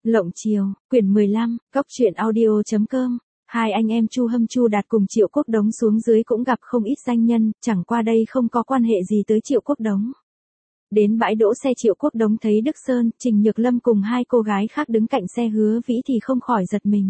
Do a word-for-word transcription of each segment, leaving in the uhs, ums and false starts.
Lộng Chiều, quyển mười lăm, Cóc truyện audio.com. Hai anh em Chu Hâm Chu Đạt cùng Triệu Quốc Đống xuống dưới cũng gặp không ít danh nhân, chẳng qua đây không có quan hệ gì tới Triệu Quốc Đống. Đến bãi đỗ xe Triệu Quốc Đống thấy Đức Sơn, Trình Nhược Lâm cùng hai cô gái khác đứng cạnh xe Hứa Vĩ thì không khỏi giật mình.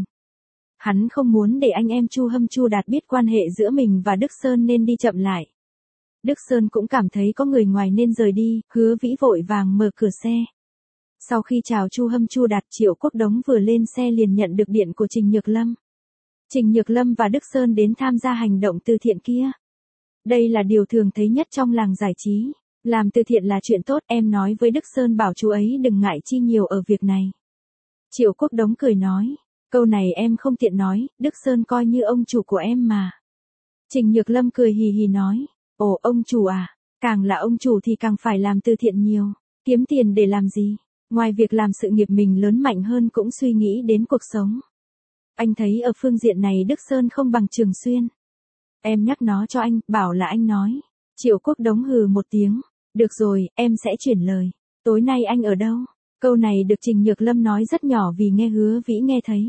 Hắn không muốn để anh em Chu Hâm Chu Đạt biết quan hệ giữa mình và Đức Sơn nên đi chậm lại. Đức Sơn cũng cảm thấy có người ngoài nên rời đi, Hứa Vĩ vội vàng mở cửa xe. Sau khi chào Chu Hâm Chu Đạt, Triệu Quốc Đống vừa lên xe liền nhận được điện của Trình Nhược Lâm. Trình Nhược Lâm và Đức Sơn đến tham gia hành động từ thiện kia. Đây là điều thường thấy nhất trong làng giải trí. Làm từ thiện là chuyện tốt, em nói với Đức Sơn bảo chú ấy đừng ngại chi nhiều ở việc này. Triệu Quốc Đống cười nói, câu này em không tiện nói, Đức Sơn coi như ông chủ của em mà. Trình Nhược Lâm cười hì hì nói, ồ ông chủ à, càng là ông chủ thì càng phải làm từ thiện nhiều, kiếm tiền để làm gì? Ngoài việc làm sự nghiệp mình lớn mạnh hơn cũng suy nghĩ đến cuộc sống. Anh thấy ở phương diện này Đức Sơn không bằng Trường Xuyên. Em nhắc nó cho anh, bảo là anh nói. Triệu Quốc Đống hừ một tiếng. Được rồi, em sẽ chuyển lời. Tối nay anh ở đâu? Câu này được Trình Nhược Lâm nói rất nhỏ vì nghe Hứa Vĩ nghe thấy.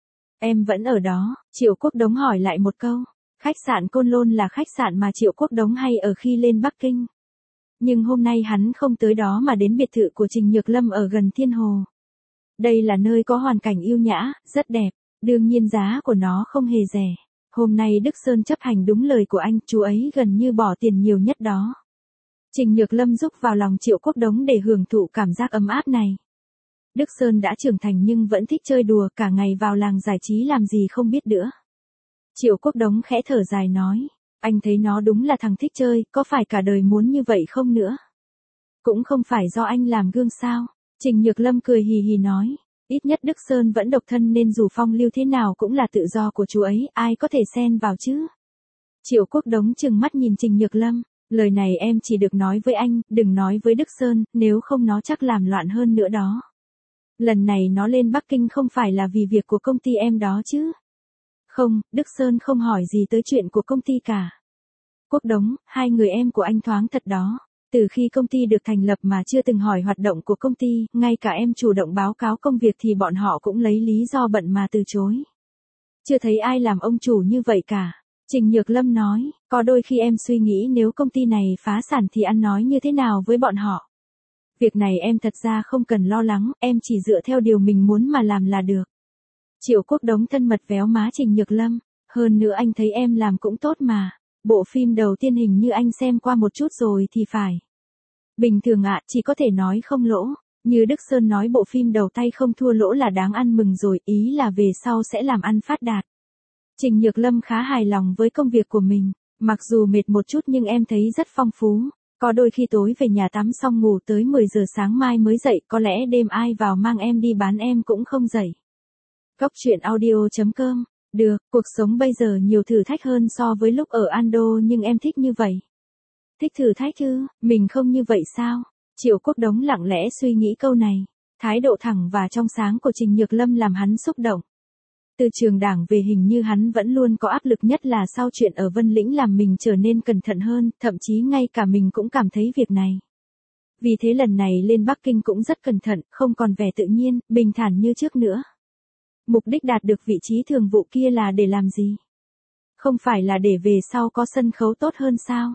Em vẫn ở đó, Triệu Quốc Đống hỏi lại một câu. Khách sạn Côn Lôn là khách sạn mà Triệu Quốc Đống hay ở khi lên Bắc Kinh. Nhưng hôm nay hắn không tới đó mà đến biệt thự của Trình Nhược Lâm ở gần Thiên Hồ. Đây là nơi có hoàn cảnh yêu nhã, rất đẹp, đương nhiên giá của nó không hề rẻ. Hôm nay Đức Sơn chấp hành đúng lời của anh, chú ấy gần như bỏ tiền nhiều nhất đó. Trình Nhược Lâm rúc vào lòng Triệu Quốc Đống để hưởng thụ cảm giác ấm áp này. Đức Sơn đã trưởng thành nhưng vẫn thích chơi đùa, cả ngày vào làng giải trí làm gì không biết nữa. Triệu Quốc Đống khẽ thở dài nói. Anh thấy nó đúng là thằng thích chơi, có phải cả đời muốn như vậy không nữa? Cũng không phải do anh làm gương sao? Trình Nhược Lâm cười hì hì nói. Ít nhất Đức Sơn vẫn độc thân nên dù phong lưu thế nào cũng là tự do của chú ấy, ai có thể xen vào chứ? Triệu Quốc Đống trừng mắt nhìn Trình Nhược Lâm. Lời này em chỉ được nói với anh, đừng nói với Đức Sơn, nếu không nó chắc làm loạn hơn nữa đó. Lần này nó lên Bắc Kinh không phải là vì việc của công ty em đó chứ? Không, Đức Sơn không hỏi gì tới chuyện của công ty cả. Quốc Đống, hai người em của anh thoáng thật đó. Từ khi công ty được thành lập mà chưa từng hỏi hoạt động của công ty, ngay cả em chủ động báo cáo công việc thì bọn họ cũng lấy lý do bận mà từ chối. Chưa thấy ai làm ông chủ như vậy cả. Trình Nhược Lâm nói, có đôi khi em suy nghĩ nếu công ty này phá sản thì ăn nói như thế nào với bọn họ. Việc này em thật ra không cần lo lắng, em chỉ dựa theo điều mình muốn mà làm là được. Triệu Quốc Đống thân mật véo má Trình Nhược Lâm, hơn nữa anh thấy em làm cũng tốt mà, bộ phim đầu tiên hình như anh xem qua một chút rồi thì phải. Bình thường ạ, chỉ có thể nói không lỗ, như Đức Sơn nói bộ phim đầu tay không thua lỗ là đáng ăn mừng rồi, ý là về sau sẽ làm ăn phát đạt. Trình Nhược Lâm khá hài lòng với công việc của mình, mặc dù mệt một chút nhưng em thấy rất phong phú, có đôi khi tối về nhà tắm xong ngủ tới mười giờ sáng mai mới dậy, có lẽ đêm ai vào mang em đi bán em cũng không dậy. Cóc truyện audio.com. Được, cuộc sống bây giờ nhiều thử thách hơn so với lúc ở Ando nhưng em thích như vậy. Thích thử thách chứ, mình không như vậy sao? Triệu Quốc Đống lặng lẽ suy nghĩ câu này. Thái độ thẳng và trong sáng của Trình Nhược Lâm làm hắn xúc động. Từ trường đảng về hình như hắn vẫn luôn có áp lực, nhất là sau chuyện ở Vân Lĩnh làm mình trở nên cẩn thận hơn, thậm chí ngay cả mình cũng cảm thấy việc này. Vì thế lần này lên Bắc Kinh cũng rất cẩn thận, không còn vẻ tự nhiên, bình thản như trước nữa. Mục đích đạt được vị trí thường vụ kia là để làm gì? Không phải là để về sau có sân khấu tốt hơn sao?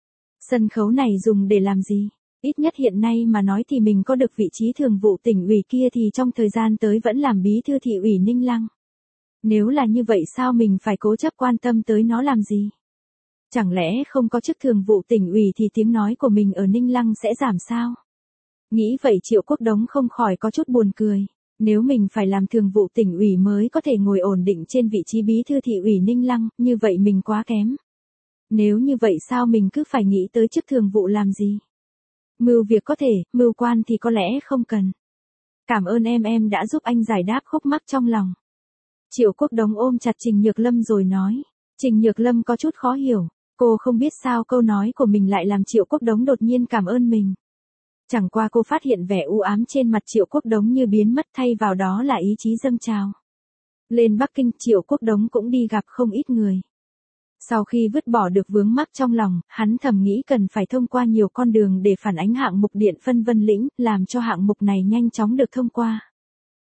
Sân khấu này dùng để làm gì? Ít nhất hiện nay mà nói thì mình có được vị trí thường vụ tỉnh ủy kia thì trong thời gian tới vẫn làm bí thư thị ủy Ninh Lăng. Nếu là như vậy sao mình phải cố chấp quan tâm tới nó làm gì? Chẳng lẽ không có chức thường vụ tỉnh ủy thì tiếng nói của mình ở Ninh Lăng sẽ giảm sao? Nghĩ vậy Triệu Quốc Đống không khỏi có chút buồn cười. Nếu mình phải làm thường vụ tỉnh ủy mới có thể ngồi ổn định trên vị trí bí thư thị ủy Ninh Lăng, như vậy mình quá kém. Nếu như vậy sao mình cứ phải nghĩ tới chức thường vụ làm gì? Mưu việc có thể, mưu quan thì có lẽ không cần. Cảm ơn em em đã giúp anh giải đáp khúc mắc trong lòng. Triệu Quốc Đống ôm chặt Trình Nhược Lâm rồi nói. Trình Nhược Lâm có chút khó hiểu, cô không biết sao câu nói của mình lại làm Triệu Quốc Đống đột nhiên cảm ơn mình. Chẳng qua cô phát hiện vẻ u ám trên mặt Triệu Quốc Đống như biến mất, thay vào đó là ý chí dâng trào. Lên Bắc Kinh Triệu Quốc Đống cũng đi gặp không ít người. Sau khi vứt bỏ được vướng mắc trong lòng, hắn thầm nghĩ cần phải thông qua nhiều con đường để phản ánh hạng mục điện phân Vân Lĩnh, làm cho hạng mục này nhanh chóng được thông qua.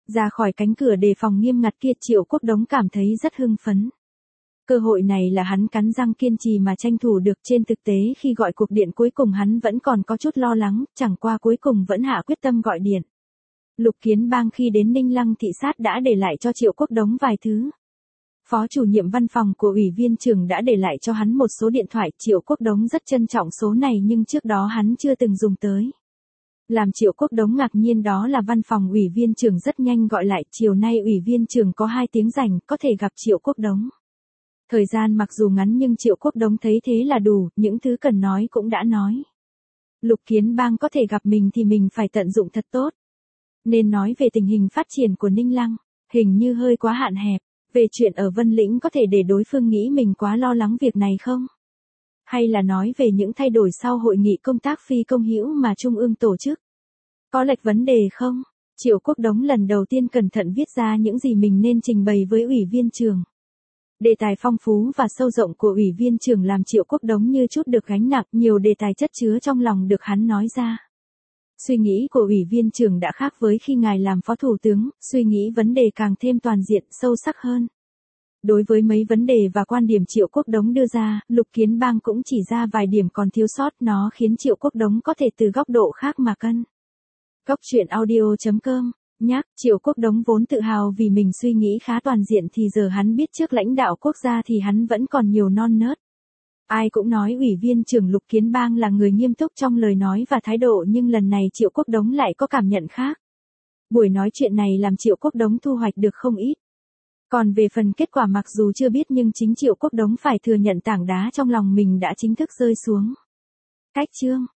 Ra khỏi cánh cửa đề phòng nghiêm ngặt kia Triệu Quốc Đống cảm thấy rất hưng phấn. Cơ hội này là hắn cắn răng kiên trì mà tranh thủ được, trên thực tế khi gọi cuộc điện cuối cùng hắn vẫn còn có chút lo lắng, chẳng qua cuối cùng vẫn hạ quyết tâm gọi điện. Lục Kiến Bang khi đến Ninh Lăng thị sát đã để lại cho Triệu Quốc Đống vài thứ. Phó chủ nhiệm văn phòng của ủy viên trưởng đã để lại cho hắn một số điện thoại, Triệu Quốc Đống rất trân trọng số này nhưng trước đó hắn chưa từng dùng tới. Làm Triệu Quốc Đống ngạc nhiên đó là văn phòng ủy viên trưởng rất nhanh gọi lại, chiều nay ủy viên trưởng có hai tiếng rảnh, có thể gặp Triệu Quốc Đống. Thời gian mặc dù ngắn nhưng Triệu Quốc Đống thấy thế là đủ, những thứ cần nói cũng đã nói. Lục Kiến Bang có thể gặp mình thì mình phải tận dụng thật tốt. Nên nói về tình hình phát triển của Ninh Lăng, hình như hơi quá hạn hẹp. Về chuyện ở Vân Lĩnh có thể để đối phương nghĩ mình quá lo lắng việc này không? Hay là nói về những thay đổi sau hội nghị công tác phi công hữu mà Trung ương tổ chức? Có lệch vấn đề không? Triệu Quốc Đống lần đầu tiên cẩn thận viết ra những gì mình nên trình bày với ủy viên trưởng. Đề tài phong phú và sâu rộng của ủy viên trưởng làm Triệu Quốc Đống như chút được gánh nặng, nhiều đề tài chất chứa trong lòng được hắn nói ra. Suy nghĩ của ủy viên trưởng đã khác với khi ngài làm phó thủ tướng, suy nghĩ vấn đề càng thêm toàn diện, sâu sắc hơn. Đối với mấy vấn đề và quan điểm Triệu Quốc Đống đưa ra, Lục Kiến Bang cũng chỉ ra vài điểm còn thiếu sót, nó khiến Triệu Quốc Đống có thể từ góc độ khác mà cân. Góc truyện audio chấm com nhắc, Triệu Quốc Đống vốn tự hào vì mình suy nghĩ khá toàn diện thì giờ hắn biết trước lãnh đạo quốc gia thì hắn vẫn còn nhiều non nớt. Ai cũng nói ủy viên trưởng Lục Kiến Bang là người nghiêm túc trong lời nói và thái độ nhưng lần này Triệu Quốc Đống lại có cảm nhận khác. Buổi nói chuyện này làm Triệu Quốc Đống thu hoạch được không ít. Còn về phần kết quả mặc dù chưa biết nhưng chính Triệu Quốc Đống phải thừa nhận tảng đá trong lòng mình đã chính thức rơi xuống. Cách chương